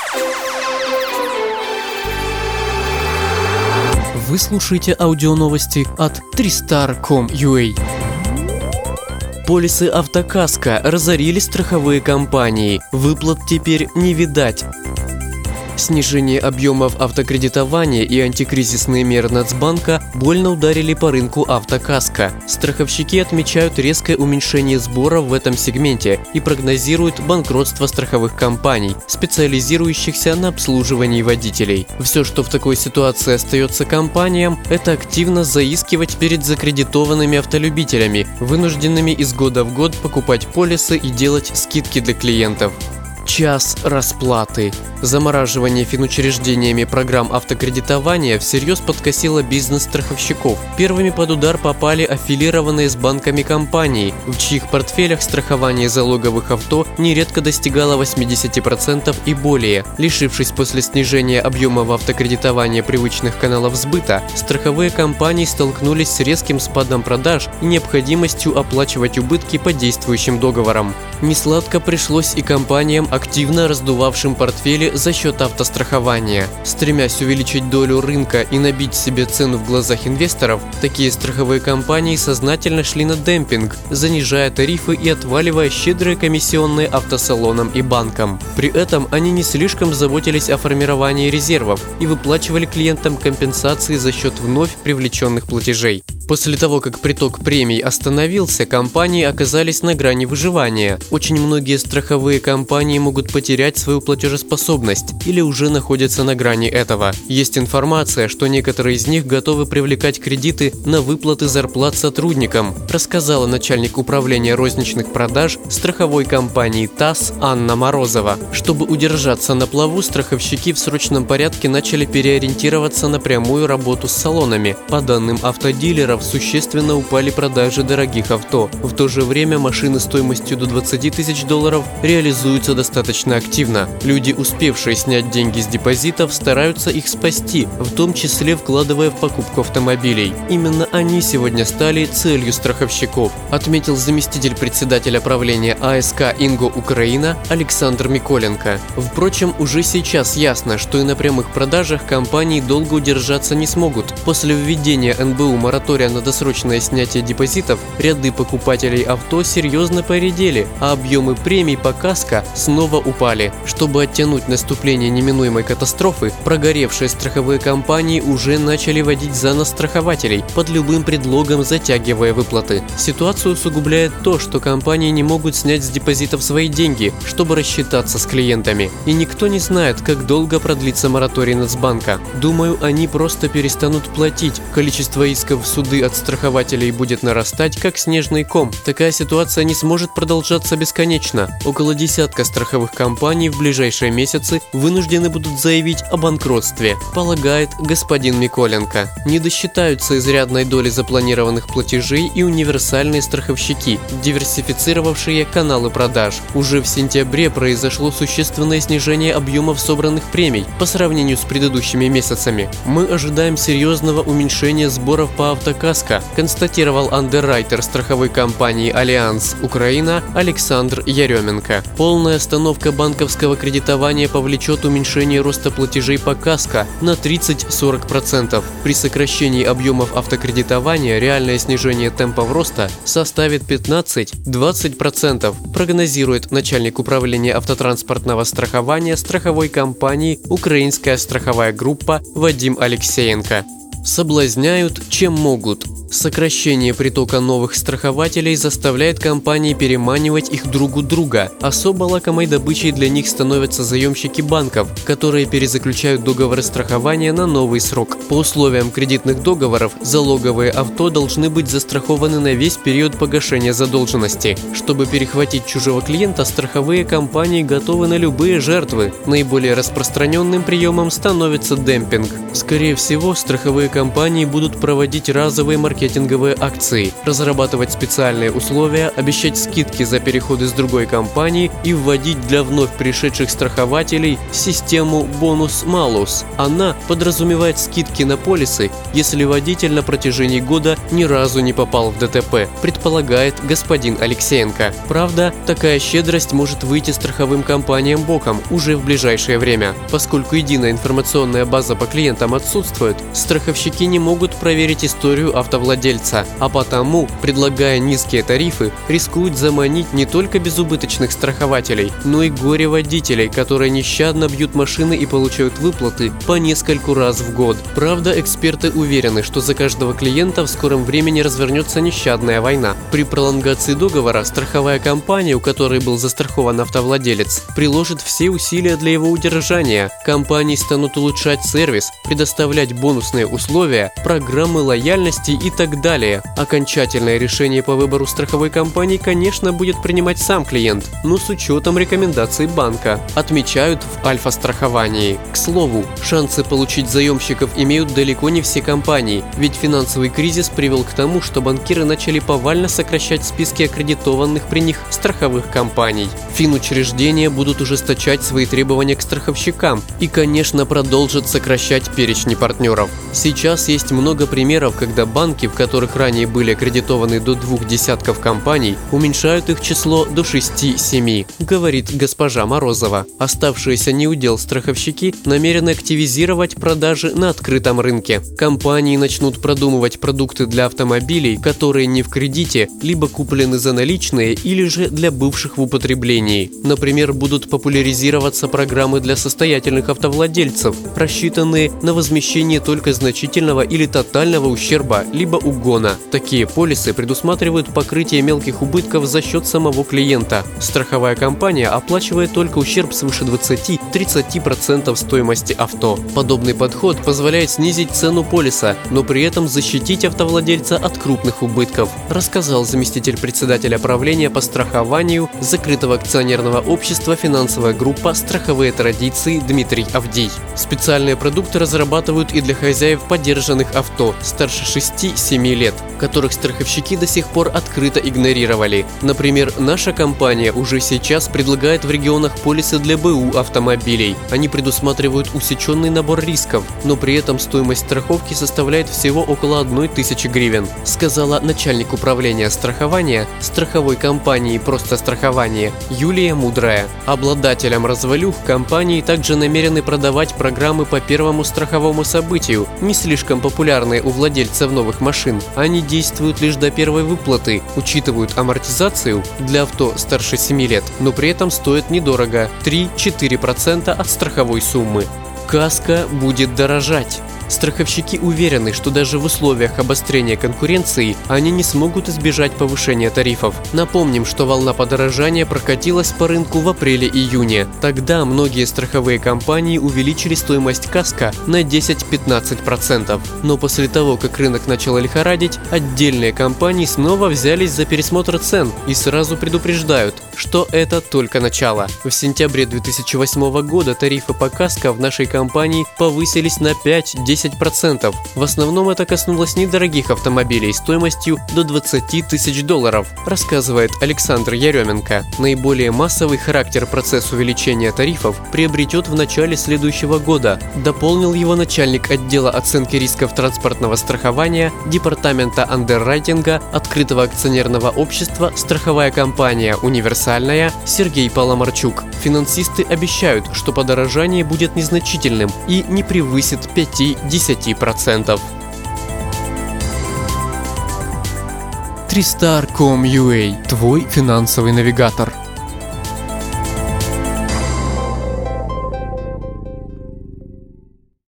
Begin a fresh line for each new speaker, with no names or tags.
Вы слушаете аудионовости от 3star.com.ua. Полисы автокаска разорили страховые компании. Выплат теперь не видать. Снижение объемов автокредитования и антикризисные меры Нацбанка больно ударили по рынку автокаска. Страховщики отмечают резкое уменьшение сборов в этом сегменте и прогнозируют банкротство страховых компаний, специализирующихся на обслуживании водителей. Все, что в такой ситуации остается компаниям, это активно заискивать перед закредитованными автолюбителями, вынужденными из года в год покупать полисы и делать скидки для клиентов. Час расплаты. Замораживание финучреждениями программ автокредитования всерьез подкосило бизнес страховщиков. Первыми под удар попали аффилированные с банками компании, в чьих портфелях страхование залоговых авто нередко достигало 80% и более. Лишившись после снижения объемов автокредитования привычных каналов сбыта, страховые компании столкнулись с резким спадом продаж и необходимостью оплачивать убытки по действующим договорам. Несладко пришлось и компаниям, активно раздувавшим портфели за счет автострахования. Стремясь увеличить долю рынка и набить себе цену в глазах инвесторов, такие страховые компании сознательно шли на демпинг, занижая тарифы и отваливая щедрые комиссионные автосалонам и банкам. При этом они не слишком заботились о формировании резервов и выплачивали клиентам компенсации за счет вновь привлеченных платежей. После того, как приток премий остановился, компании оказались на грани выживания. Очень многие страховые компании могут потерять свою платежеспособность или уже находятся на грани этого. Есть информация, что некоторые из них готовы привлекать кредиты на выплаты зарплат сотрудникам, рассказала начальник управления розничных продаж страховой компании ТАСС Анна Морозова. Чтобы удержаться на плаву, страховщики в срочном порядке начали переориентироваться на прямую работу с салонами. По данным автодилеров, существенно упали продажи дорогих авто. В то же время машины стоимостью до $20 тысяч реализуются достаточно активно. Люди, успевшие снять деньги с депозитов, стараются их спасти, в том числе вкладывая в покупку автомобилей. Именно они сегодня стали целью страховщиков, отметил заместитель председателя правления АСК «Инго Украина» Александр Миколенко. Впрочем, уже сейчас ясно, что и на прямых продажах компании долго удержаться не смогут. После введения НБУ моратория на досрочное снятие депозитов ряды покупателей авто серьезно поредели, а объемы премий по каско снова упали. Чтобы оттянуть наступление неминуемой катастрофы, прогоревшие страховые компании уже начали водить за нос страхователей, под любым предлогом затягивая выплаты. Ситуацию усугубляет то, что компании не могут снять с депозитов свои деньги, чтобы рассчитаться с клиентами. И никто не знает, как долго продлится мораторий Нацбанка. Думаю, они просто перестанут платить. Количество исков в суды от страхователей будет нарастать, как снежный ком. Такая ситуация не сможет продолжаться бесконечно. Около десятка страховых компаний в ближайшие месяцы вынуждены будут заявить о банкротстве, полагает господин Миколенко. Не досчитаются изрядной доли запланированных платежей и универсальные страховщики, диверсифицировавшие каналы продаж. Уже в сентябре произошло существенное снижение объемов собранных премий по сравнению с предыдущими месяцами. Мы ожидаем серьезного уменьшения сборов по автокаско, констатировал андеррайтер страховой компании «Альянс Украина» Александр Яременко. Полная остановка банковского кредитования повлечет уменьшение роста платежей по каско на 30-40%. При сокращении объемов автокредитования реальное снижение темпов роста составит 15-20%, прогнозирует начальник управления автотранспортного страхования страховой компании «Украинская страховая группа» Вадим Алексеенко. Соблазняют, чем могут. Сокращение притока новых страхователей заставляет компании переманивать их друг у друга. Особо лакомой добычей для них становятся заемщики банков, которые перезаключают договоры страхования на новый срок. По условиям кредитных договоров, залоговые авто должны быть застрахованы на весь период погашения задолженности. Чтобы перехватить чужого клиента, страховые компании готовы на любые жертвы. Наиболее распространенным приемом становится демпинг. Скорее всего, страховые компании будут проводить разовые маркетинговые маркетинговые акции, разрабатывать специальные условия, обещать скидки за переходы с другой компании и вводить для вновь пришедших страхователей систему бонус-малус. Она подразумевает скидки на полисы, если водитель на протяжении года ни разу не попал в ДТП, предполагает господин Алексеенко. Правда, такая щедрость может выйти страховым компаниям боком уже в ближайшее время. Поскольку единая информационная база по клиентам отсутствует, страховщики не могут проверить историю автовладельца, а потому, предлагая низкие тарифы, рискуют заманить не только безубыточных страхователей, но и горе-водителей, которые нещадно бьют машины и получают выплаты по нескольку раз в год. Правда, эксперты уверены, что за каждого клиента в скором времени развернется нещадная война. При пролонгации договора страховая компания, у которой был застрахован автовладелец, приложит все усилия для его удержания. Компании станут улучшать сервис, предоставлять бонусные условия, программы лояльности и так далее. Окончательное решение по выбору страховой компании, конечно, будет принимать сам клиент, но с учетом рекомендаций банка, отмечают в Альфа-страховании. К слову, шансы получить заемщиков имеют далеко не все компании, ведь финансовый кризис привел к тому, что банкиры начали повально сокращать списки аккредитованных при них страховых компаний. Финучреждения будут ужесточать свои требования к страховщикам и, конечно, продолжат сокращать перечни партнеров. Сейчас есть много примеров, когда банки, в которых ранее были аккредитованы до 2 десятков компаний, уменьшают их число до 6-7, говорит госпожа Морозова. Оставшиеся неудел страховщики намерены активизировать продажи на открытом рынке. Компании начнут продумывать продукты для автомобилей, которые не в кредите, либо куплены за наличные, или же для бывших в употреблении. Например, будут популяризироваться программы для состоятельных автовладельцев, рассчитанные на возмещение только значительного или тотального ущерба, либо угона. Такие полисы предусматривают покрытие мелких убытков за счет самого клиента. Страховая компания оплачивает только ущерб свыше 20-30% стоимости авто. Подобный подход позволяет снизить цену полиса, но при этом защитить автовладельца от крупных убытков, рассказал заместитель председателя правления по страхованию закрытого акционерного общества «Финансовая группа. Страховые традиции» Дмитрий Авдей. Специальные продукты разрабатывают и для хозяев подержанных авто старше 6-7 лет, которых страховщики до сих пор открыто игнорировали. Например, наша компания уже сейчас предлагает в регионах полисы для БУ автомобилей. Они предусматривают усеченный набор рисков, но при этом стоимость страховки составляет всего около 1000 гривен, сказала начальник управления страхования страховой компании «Просто страхование» Юлия Мудрая. Обладателям развалюх компании также намерены продавать программы по первому страховому событию, не слишком популярные у владельцев новых машин. Они действуют лишь до первой выплаты, учитывают амортизацию для авто старше 7 лет, но при этом стоят недорого – 3-4% от страховой суммы. Каска будет дорожать. Страховщики уверены, что даже в условиях обострения конкуренции они не смогут избежать повышения тарифов. Напомним, что волна подорожания прокатилась по рынку в апреле-июне. Тогда многие страховые компании увеличили стоимость каска на 10-15%. Но после того, как рынок начал лихорадить, отдельные компании снова взялись за пересмотр цен и сразу предупреждают, что это только начало. В сентябре 2008 года тарифы по каско в нашей компании повысились на 5-10%. В основном это коснулось недорогих автомобилей стоимостью до $20 тысяч, рассказывает Александр Яременко. Наиболее массовый характер процесс увеличения тарифов приобретет в начале следующего года, дополнил его начальник отдела оценки рисков транспортного страхования Департамента андеррайтинга открытого акционерного общества «Страховая компания Универсальная» Сергей Паламарчук. Финансисты обещают, что подорожание будет незначительным и не превысит 5-10%.
Tristar.com.ua – твой финансовый навигатор.